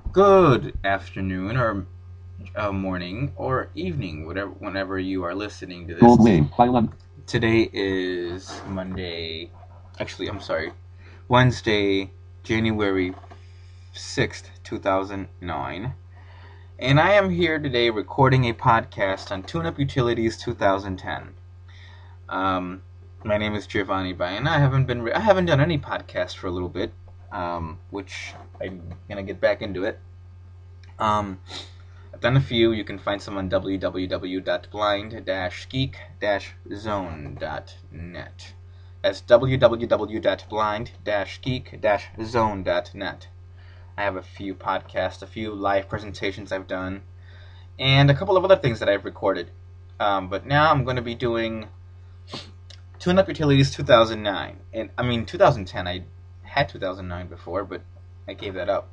Good afternoon, or morning, or evening, whenever you are listening to Gold this. wave. File Today is Monday. Actually, I'm sorry, Wednesday, January 6th, 2009. And I am here today recording a podcast on TuneUp Utilities 2010. My name is Giovanni Bayan. I haven't done any podcast for a little bit, which I'm gonna get back into it. I've done a few. You can find some on www.blind-geek-zone.net. That's www.blind-geek-zone.net. I have a few podcasts, a few live presentations I've done, and a couple of other things that I've recorded. But now I'm going to be doing TuneUp Utilities 2009. 2010. I had 2009 before, but I gave that up.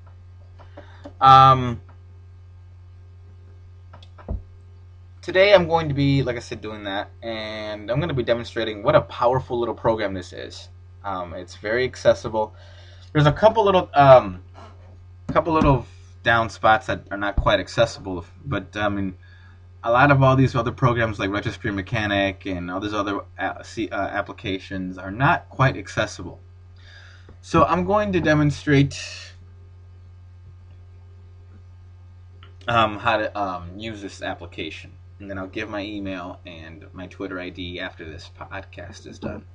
Today I'm going to be, like I said, doing that, and I'm going to be demonstrating what a powerful little program this is. It's very accessible. There's a couple little down spots that are not quite accessible, but a lot of all these other programs like Registry Mechanic and all these other applications are not quite accessible. So I'm going to demonstrate how to use this application. And then I'll give my email and my Twitter ID after this podcast is done.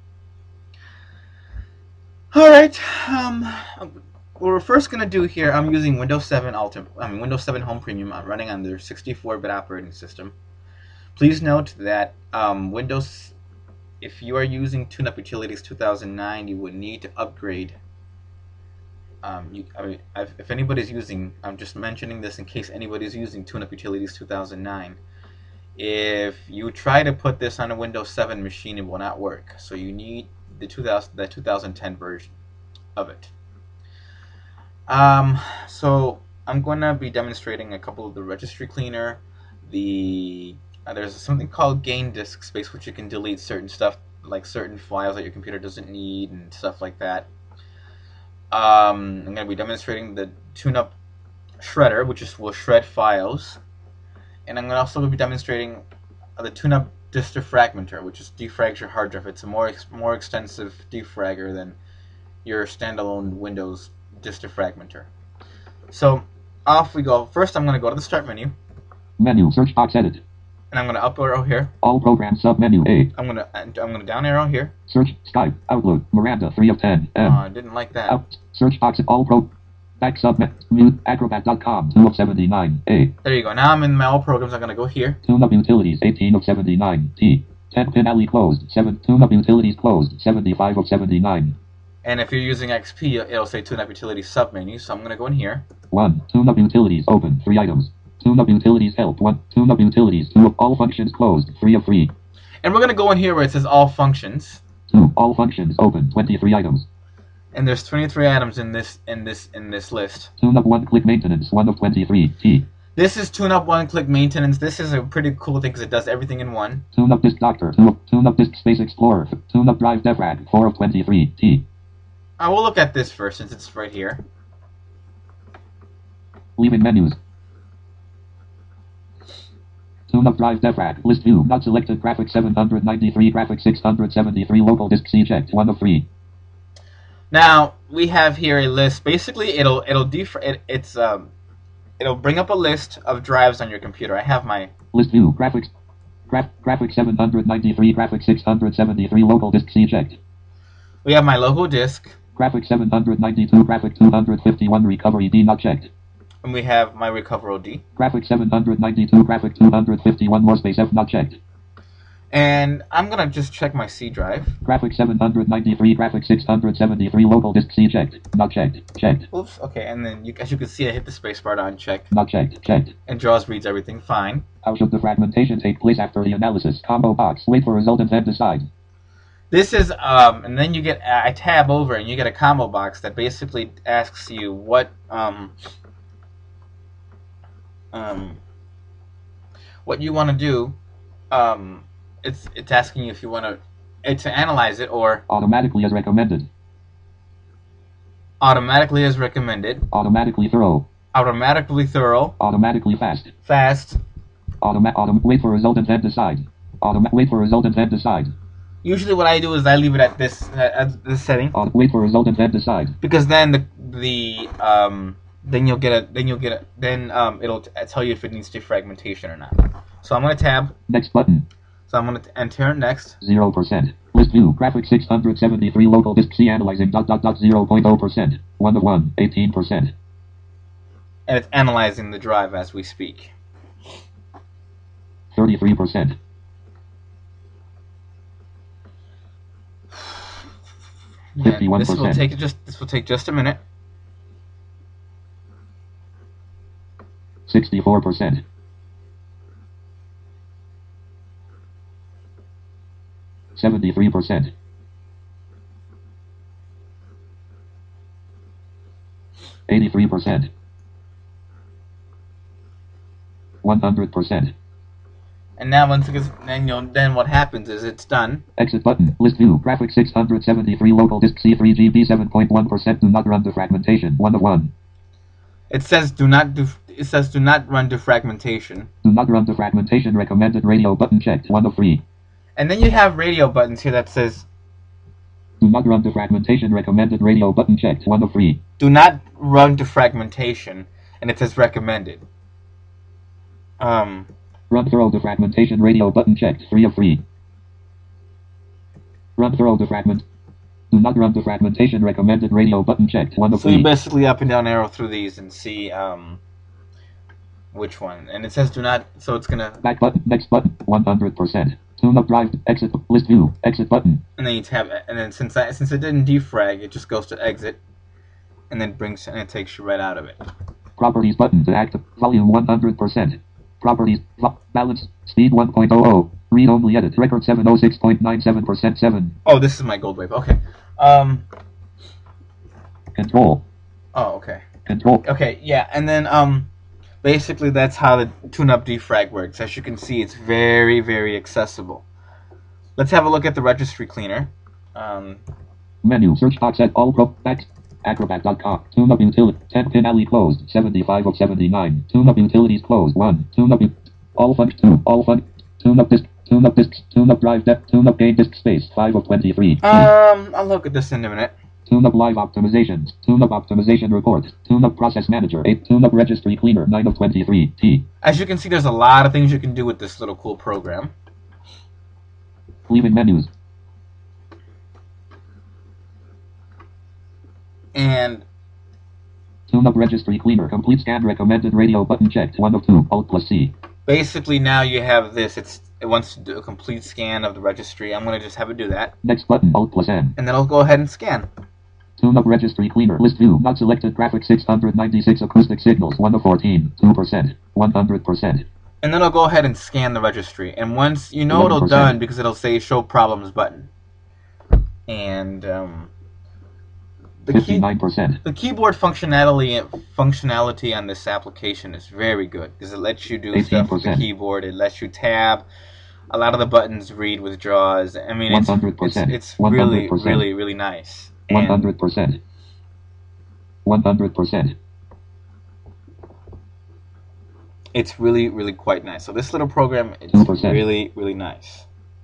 All right. What we're first going to do here, I'm using Windows 7 Windows 7 Home Premium. I'm running on their 64-bit operating system. Please note that Windows, if you are using TuneUp Utilities 2009, you would need to upgrade. If anybody's using, I'm just mentioning this in case anybody's using TuneUp Utilities 2009. If you try to put this on a Windows 7 machine, it will not work. So you need the 2010 version of it. So I'm going to be demonstrating a couple of the registry cleaner. There's something called gain disk space, which you can delete certain stuff, like certain files that your computer doesn't need and stuff like that. I'm going to be demonstrating the TuneUp shredder, which will shred files. And I'm going to also be demonstrating the TuneUp disk defragmenter, which just defrags your hard drive. It's a more extensive defragger than your standalone Windows disk defragmenter. So off we go. First, I'm going to go to the Start menu. Menu, search box, edit. And I'm going to up arrow here. All programs, sub-menu, A. I'm going to down arrow here. Search, Skype, Outlook, Miranda, 3 of 10, M. I didn't like that. Out, search box, back mute, acrobat.com, 2 of 79, A. There you go. Now I'm in my all programs. I'm going to go here. TuneUp Utilities, 18 of 79, T. 10 pin alley closed, 7. TuneUp Utilities closed, 75 of 79. And if you're using XP, it'll say TuneUp Utilities submenu. So I'm going to go in here. 1. TuneUp Utilities open, 3 items. TuneUp Utilities help, 1. TuneUp Utilities, 2 of all functions closed, 3 of 3. And we're going to go in here where it says all functions. 2. All functions open, 23 items. And there's 23 items in this list. TuneUp one-click maintenance, 1 of 23, T. This is TuneUp one-click maintenance. This is a pretty cool thing because it does everything in one. TuneUp disk doctor, 2 of TuneUp disk space explorer, TuneUp drive defrag, 4 of 23, T. I will look at this first since it's right here. Leaving menus. TuneUp drive defrag, list view, not selected, graphic 793, graphic 673, local disk C checked, 1 of 3. Now we have here a list. Basically, it'll bring up a list of drives on your computer. I have my list view, graphic 793, graphic 673, local disk C checked. We have my local disk. Graphic 792, graphic 251, recovery D not checked. And we have my recovery D. Graphic 792, graphic 251, more space F not checked. And I'm going to just check my C drive. Graphic 793, graphic 673, local disk C checked. Not checked. Checked. Oops, okay, and then as you can see, I hit the spacebar to uncheck. Not checked. Checked. And JAWS reads everything fine. How should the fragmentation take place after the analysis? Combo box. Wait for result and then decide. This is, and then you get, I tab over and you get a combo box that basically asks you what you want to do. It's asking you if you want to analyze it or automatically as recommended. Automatically as recommended. Automatically thorough. automatically thorough, Automatically fast. fast. Wait for result and then decide. Wait for result and then decide. Usually, what I do is I leave it at this setting Wait for result and then decide. because then then it'll tell you if it needs defragmentation or not. So I'm gonna tab. Next button. So I'm gonna enter next. 0%. List view. Graphic 673 local disk C analyzing 0.0%. 1 of 1. 18%. And it's analyzing the drive as we speak. 33%. Yeah, 51%. this will take just a minute. 64%. 73%. 83%. 100%. And now then what happens is it's done. Exit button. List view. Graphic 673 local disk C3 GB 7.1%. Do not run defragmentation. 1 of 1. It says do not run defragmentation. Do not run defragmentation. Recommended radio button checked. 1 of 3. And then you have radio buttons here that says Do not run defragmentation. Recommended radio button checked. 1 of 3. do not run defragmentation, and it says recommended. Run thorough defragmentation. Radio button checked. 3 of 3. Run thorough defragment. Do not run defragmentation. Recommended radio button checked. 1 of 3. So you basically up and down arrow through these and see which one. And it says do not, so it's gonna. Back button. Next button. 100%. Tune up drive. Exit. List view. Exit button. And then you tab, and then since it didn't defrag, it just goes to exit, and then it takes you right out of it. Properties button to active. Volume 100%. Properties. Balance. Speed 1.00. Read only edit. Record 706.97%. 7. Oh, this is my gold wave. Okay. Control. Oh, okay. Control. Okay, yeah, and then basically that's how the tune-up defrag works. As you can see, it's very, very accessible. Let's have a look at the registry cleaner. Menu. Search box at all pro. Back. Acrobat.com. Tune-up utility. 10 pin alley closed. 75 of 79. Tune-up utilities closed. 1. Tune-up. All fun. 2. All fun. Tune-up disk. Tune-up disks. Tune-up drive depth. Tune-up gain disk space. 5 of 23. I'll look at this in a minute. Tune-up live optimizations. Tune-up optimization report. Tune-up process manager. 8. Tune-up registry cleaner. 9 of 23. T. As you can see, there's a lot of things you can do with this little cool program. Leaving menus. And Tune-up registry cleaner. Complete scan recommended radio button checked. 1 of 2. Alt plus C. basically now you have this. It wants to do a complete scan of the registry. I'm going to just have it do that. Next button. Alt plus N. And then I'll go ahead and scan. Tune-up registry cleaner. List view. Not selected. Graphic 696 acoustic signals. 1 of 14. 2%. 100%. And then I'll go ahead and scan the registry. And once you know it'll 11%. done because it'll say show problems button. And the 59%. keyboard functionality on this application is very good because it lets you do stuff with the 18%. keyboard. It lets you tab. A lot of the buttons read with JAWS. I mean, 100%. it's really, 100%. really, really nice. And 100%. 100%. it's really, really quite nice. So this little program is 2%. really, really nice.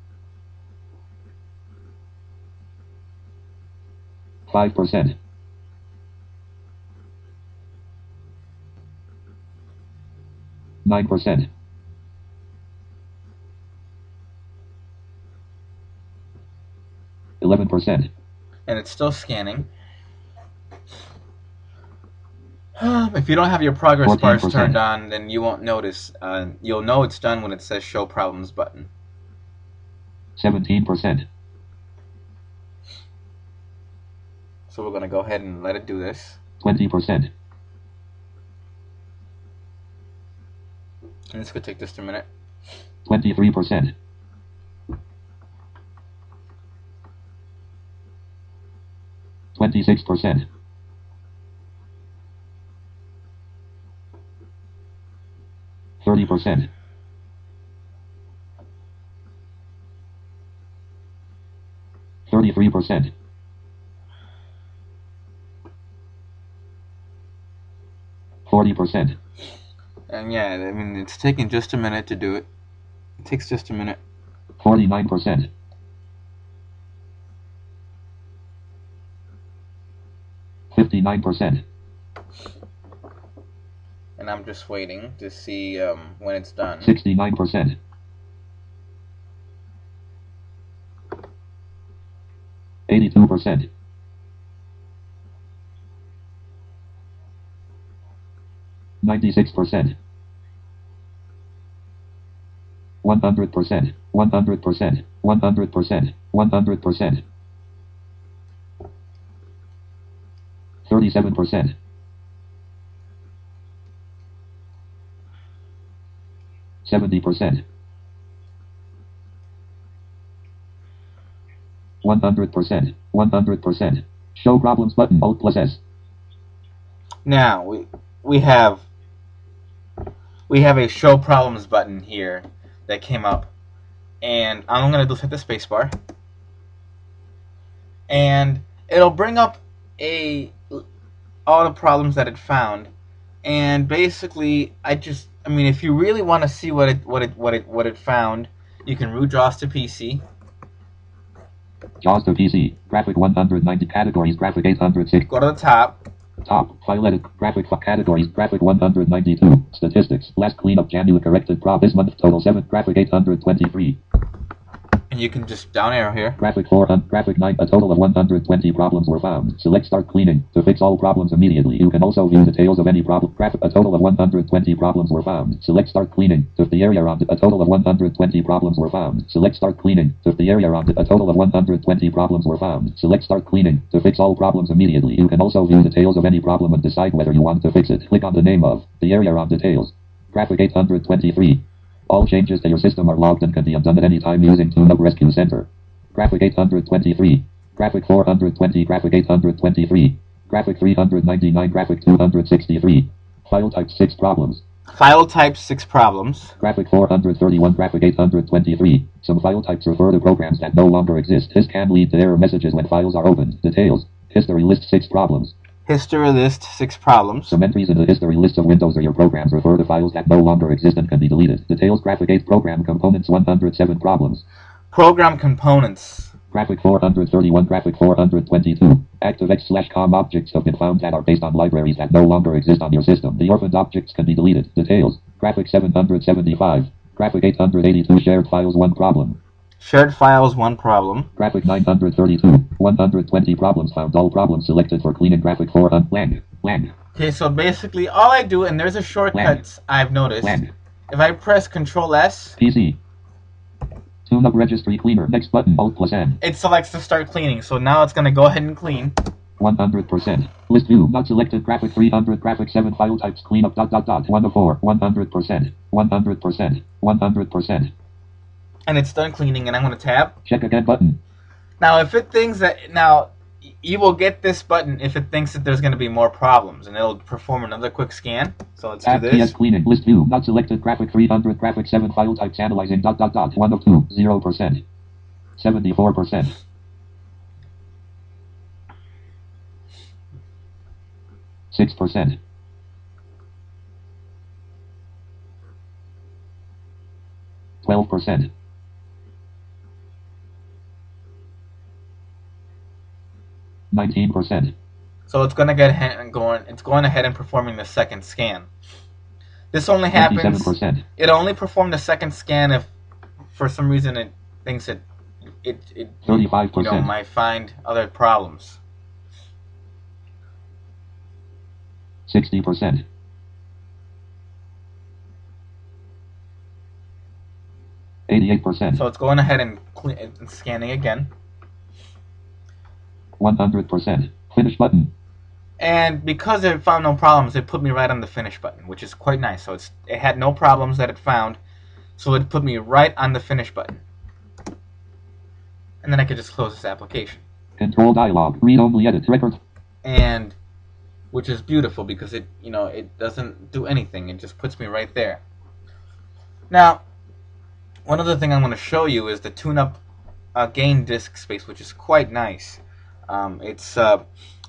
5%. 9%. 11%. And it's still scanning. If you don't have your progress bars 14%. turned on, then you won't notice. You'll know it's done when it says show problems button. 17%. So we're going to go ahead and let it do this. 20%. And this could take just a minute. 23%. 26%. 30%. 33%. 40%. 40%. And yeah, I mean, it's taking just a minute to do it. It takes just a minute. 49%. 59%. And I'm just waiting to see when it's done. 69%. 82%. 96%. 100%. 100%. 100%. 100%. 37%. 70%. 100%. 100%. Show problems button. Alt plus S. Now we have a show problems button here that came up, and I'm gonna just hit the spacebar, and it'll bring up all the problems that it found, and basically I mean, if you really want to see what it found, you can root JAWS to PC. JAWS to PC. Graphic 190 categories. Graphic 806. Go to the top. Top. File edit. Graphic categories. Graphic 192. Statistics. Last cleanup January corrected prob this month. Total 7. Graphic 823. And you can just down arrow here. Graphic 400. Graphic 9. A total of 120 problems were found. Select start cleaning to fix all problems immediately. You can also view details of any problem. Graphic. A total of 120 problems were found. Select start cleaning to the area around it. A total of 120 problems were found. Select start cleaning to the area around it. A total of 120 problems were found. Select start cleaning to fix all problems immediately. You can also view details of any problem and decide whether you want to fix it. Click on the name of the area around details. Graphic 823. All changes to your system are logged and can be undone at any time using TuneUp Rescue Center. Graphic 823. Graphic 420. Graphic 823. Graphic 399. Graphic 263. File type 6 problems. File type 6 problems. Graphic 431. Graphic 823. Some file types refer to programs that no longer exist. This can lead to error messages when files are opened. Details. History list 6 problems. History list 6 problems. Some entries in the history list of Windows or your programs refer to files that no longer exist and can be deleted. Details. Graphic 8 program components 107 problems. Program components. Graphic 431. Graphic 422. ActiveX/COM objects have been found that are based on libraries that no longer exist on your system. The orphaned objects can be deleted. Details. Graphic 775. Graphic 882. Shared files 1 problem. Shared files 1 problem. Graphic 932. 120 problems found. All problems selected for cleaning. Graphic 400. Land. Okay, so basically all I do, and there's a shortcut I've noticed. Land. If I press Control S, PC. TuneUp Registry Cleaner. Next button. Alt plus N. it selects to start cleaning. So now it's going to go ahead and clean. 100%. List view. Not selected. Graphic 300. Graphic 7 file types. Cleanup. ... 1 of 4. 100%. 100%. 100%. And it's done cleaning, and I'm going to tab. Check again button. Now, if it thinks that... Now, you will get this button if it thinks that there's going to be more problems, and it'll perform another quick scan. So let's do this. PS cleaning. List view. Not selected. Graphic 300. Graphic 7 file types. Analyzing. ... 1 of 2. 0%. 74%. 6%. 12%. 19%. So it's going to get ahead and going. It's going ahead and performing the second scan. This only happens. 57%. It only performed the second scan if, for some reason, it thinks it 35%. might find other problems. 60%. 88%. So it's going ahead and scanning again. 100%. Finish button. And because it found no problems, it put me right on the finish button, which is quite nice. So it had no problems that it found, so it put me right on the finish button. And then I could just close this application. Control dialog. Read only edit record. And which is beautiful because it doesn't do anything. It just puts me right there. Now, one other thing I'm going to show you is the TuneUp gain disk space, which is quite nice. It's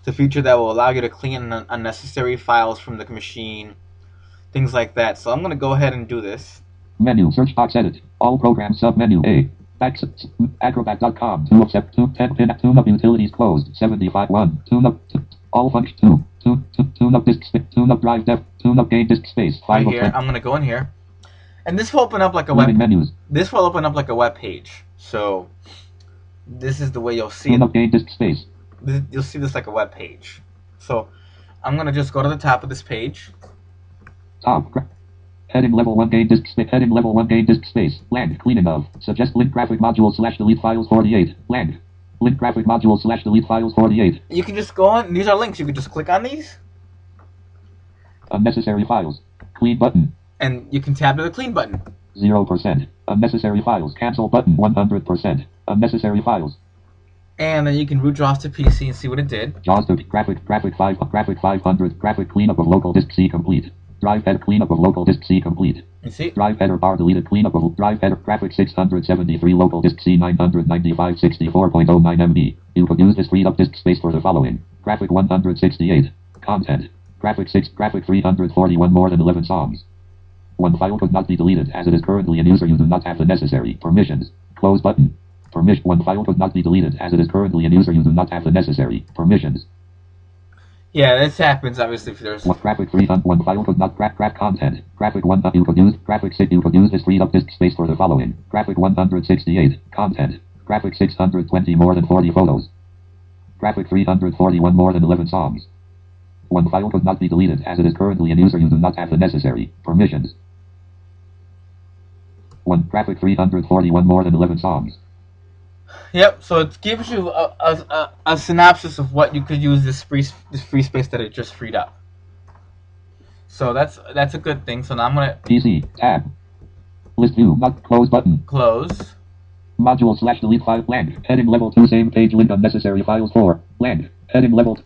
It's a feature that will allow you to clean unnecessary files from the machine, things like that. So I'm going to go ahead and do this. Menu, search box, edit. All programs, submenu A. Acrobat.com. 2 of 10 pin. Tune up utilities closed. 75 1. Tune up. All function 2. Tune up disk space. Tune up drive depth. Tune up gain disk space. 5 Right here, I'm going to go in here. And this will open up like a web. menus. This will open up like a web page. So this is the way you'll see Tune it. up gain disk space. You'll see this like a web page. So I'm going to just go to the top of this page. Top. Heading level 1 gain disk space. Heading level 1 gain disk space. Land. Cleaning of. Suggest link graphic module / delete files 48. Land. Link graphic module / delete files 48. You can just go on. These are links. You can just click on these. Unnecessary files. Clean button. And you can tab to the clean button. 0%. Unnecessary files. Cancel button. 100%. Unnecessary files. And then you can root JAWS to PC and see what it did. JAWS to graphic 500. Graphic cleanup of local disk C complete. Drive head cleanup of local disk C complete. You see? Drive header bar deleted cleanup of drive header graphic 673 local disk C 995 64.09 MB. You could use this freed up disk space for the following. Graphic 168. Content. Graphic 6. Graphic 341 more than 11 songs. One file could not be deleted as it is currently in user. You do not have the necessary permissions. Close button. One file could not be deleted as it is currently in user. You do not have the necessary permissions. Yeah, this happens obviously if there's graphic 301 file could not grab content. Graphic 1 you could use graphic 6 you could use this freed up disk space for the following. Graphic 168 content. Graphic 620 more than 40 photos. Graphic 341 more than 11 songs. One file could not be deleted as it is currently in user. You do not have the necessary permissions. Graphic 341 more than 11 songs. Yep, so it gives you a synopsis of what you could use this free space that it just freed up. So that's a good thing. So now I'm gonna PC tab list view not close button close module / delete file land heading level 2 same page link unnecessary files 4 land heading level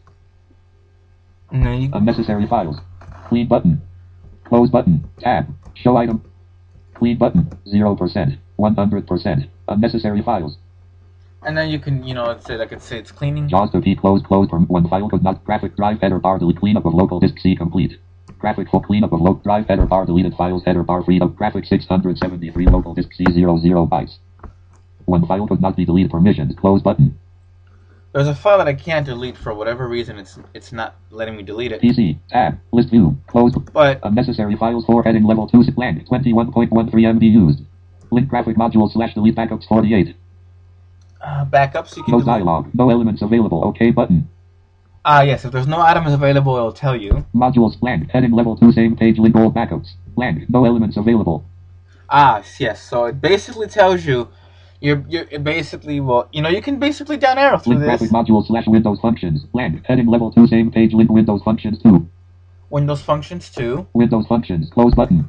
unnecessary files clean button close button tab show item clean button 0% 100% unnecessary files. And then you can, say it's cleaning. JAWS to P close. One file could not graphic drive header bar delete cleanup of local disk C complete. Graphic full cleanup of local drive header bar deleted files header bar freed up graphic 673 local disk C 00 bytes. One file could not be deleted permissions close button. There's a file that I can't delete for whatever reason. It's not letting me delete it. PC tab list view close. But unnecessary files 4 heading level 2 land 21.13 MB used. Link graphic module / delete backups 48. Backups you can no dialog, no elements available. OK button. Yes, if there's no items available, it'll tell you. Modules land heading level 2 same page link all backups land no elements available. Yes. So it basically tells you you're basically you can basically down arrow through link this. Graphic module / Windows functions land heading level 2 same page link Windows functions 2. Windows functions 2. Windows functions close button.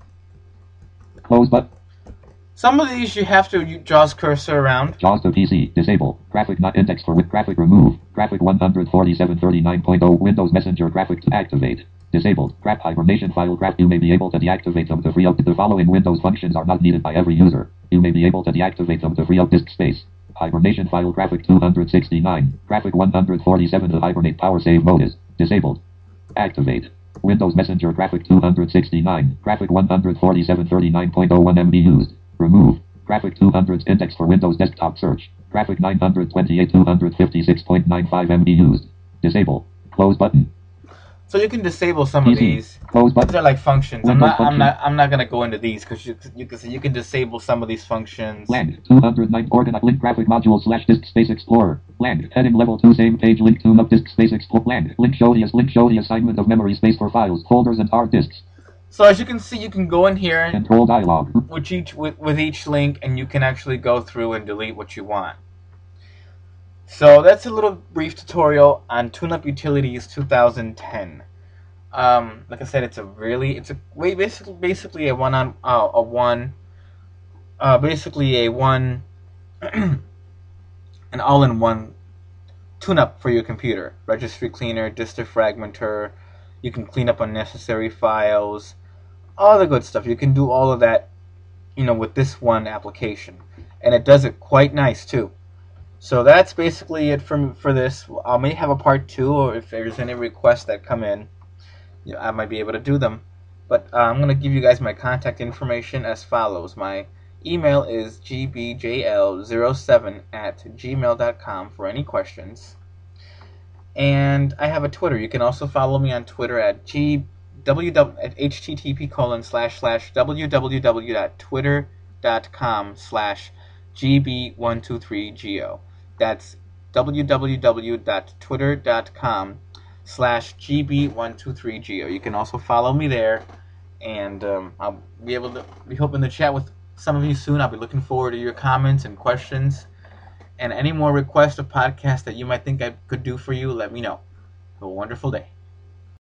Close button. Some of these you have to JAWS cursor around. JAWS to PC. Disable. Graphic not indexed for with graphic remove. Graphic 14739.0 Windows Messenger graphic to activate. Disabled. Graph hibernation file graph. You may be able to deactivate them to free up. The following Windows functions are not needed by every user. You may be able to deactivate them to free up disk space. Hibernation file graphic 269. Graphic 147 to hibernate power save mode is disabled. Activate. Windows Messenger graphic 269. Graphic 14739.01 MB used. Remove. Graphic 200 index for Windows desktop search. Graphic 928 256.95 MB used. Disable. Close button. So you can disable some of these. Close button. They're like functions. I'm Windows not gonna go into these because you can disable some of these functions. Land 209 organize link graphic module / disk space explorer. Land heading level 2 same page link tune up disk space explorer. Land link show the assignment of memory space for files, folders, and hard disks. So as you can see, you can go in here control dialog with each link, and you can actually go through and delete what you want. So that's a little brief tutorial on TuneUp Utilities 2010. Like I said, basically an all-in-one tune-up for your computer. Registry cleaner, dist defragmenter. You can clean up unnecessary files. All the good stuff. You can do all of that, with this one application. And it does it quite nice, too. So that's basically it for this. I may have a part 2, or if there's any requests that come in, I might be able to do them. But I'm going to give you guys my contact information as follows. My email is gbjl07@gmail.com for any questions. And I have a Twitter. You can also follow me on Twitter at http://www.twitter.com/gb123go. That's www.twitter.com/gb123go. You can also follow me there, and I'll be able to be hoping to chat with some of you soon. I'll be looking forward to your comments and questions, and any more requests of podcasts that you might think I could do for you. Let me know. Have a wonderful day.